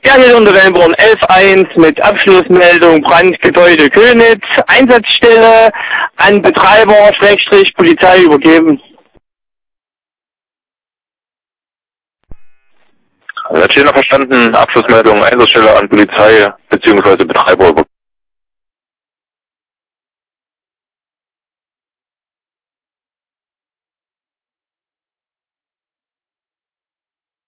Ja, hier ist unter Wellenborn 11.1 mit Abschlussmeldung Brandgebäude Könitz. Einsatzstelle an Betreiber/Polizei übergeben. Wird hier noch verstanden, Abschlussmeldung Einsatzstelle an Polizei bzw. Betreiber übergeben.